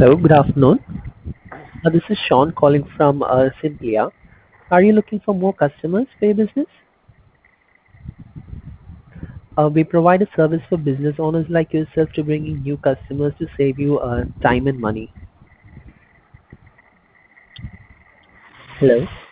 Hello, good afternoon. This is Sean calling from Simplia. Are you looking for more customers for your business? We provide a service for business owners like yourself to bring in new customers to save you time and money. Hello.